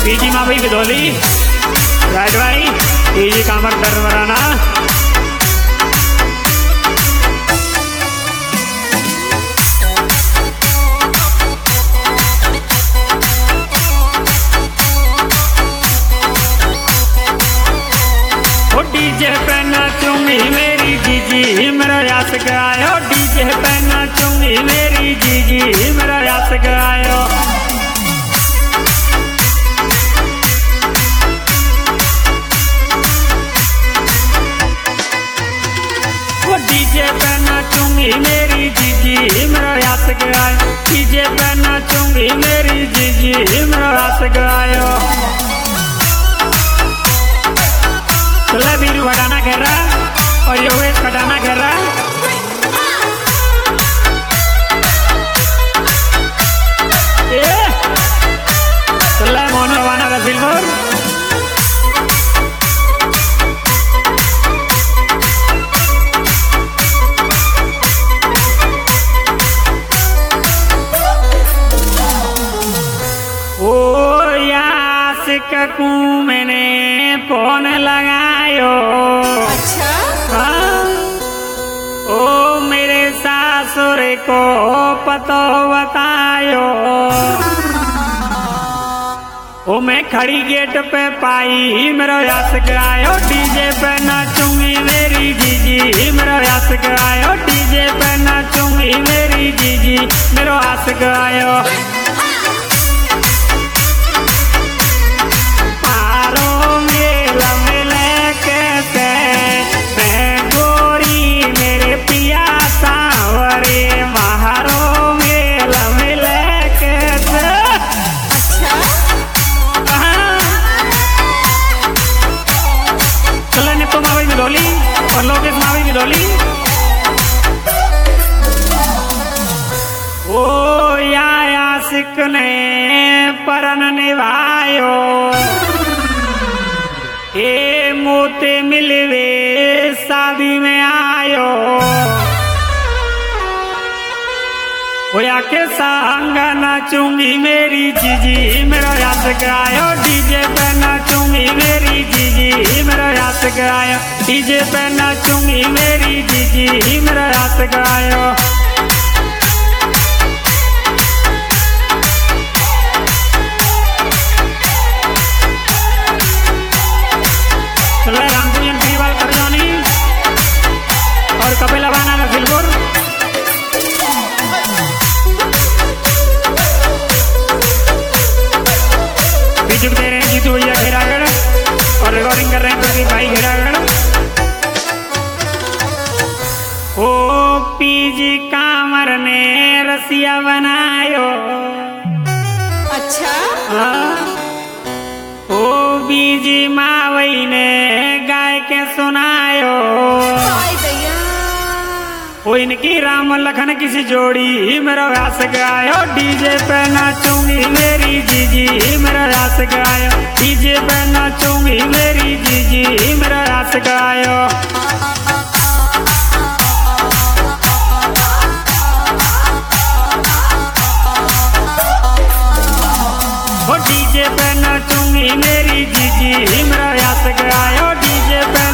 PG माँ भाई विधोली right भाई पीजी कामर दरवराना डीजे पे नाचूंगी मेरी जीजी मेरा यास गायो डीजे पे नाचूंगी मेरी जीजी मेरा यास गायो डीजे पे नाचूंगी मेरी जीजी मेरा यास गायो डीजे पे नाचूंगी मेरी जीजी मेरा यास गायो चला बीरू घटाना कह रहा और योगेश घटाना कह रहा चला मोनो वाना का सिल्वर ओ यास ककू मैंने फोन लगायो अच्छा ओ मेरे सासुर को पतो बतायो ओ मैं खड़ी गेट पे पाई मेरा यास गायो डीजे पे नाचूंगी मेरी जीजी मेरा यास गायो डीजे पे नाचूंगी मेरी जीजी मेरा यास गायो और लोकेश मावी विधोली ओ यासिक ने परन निभायो ए मोते मिलवे शादी में आयो होया के संग नाचूंगी मेरी जीजी मेरा यास गायो डीजे पे नाचूंगी मेरी जीजी मेरा यास गायो डीजे पे नाचूंगी मेरी जीजी मेरा यास गायो चले रामपुजन परिवार करजानी और कपिला बाना का सिलपुर बीजू दे रहे हैं जीतू भैया घेरागढ़ और रिकॉर्डिंग कर रहे हैं प्रदीप भाई घेरागढ़ ओ पीजी कामर ने रसिया बनायो अच्छा ओ बीजी मावई ने गाय के सुनायो ओ इनकी राम लखन किसी जोड़ी मेरा व्यास गायो डीजे पे नाचूंगी मेरी जीजी मेरा व्यास गायो डीजे पे नाचूंगी मेरी जीजी मेरा व्यास गायो ओ डीजे पे नाचूंगी मेरी जीजी मेरा व्यास गायो डीजे पे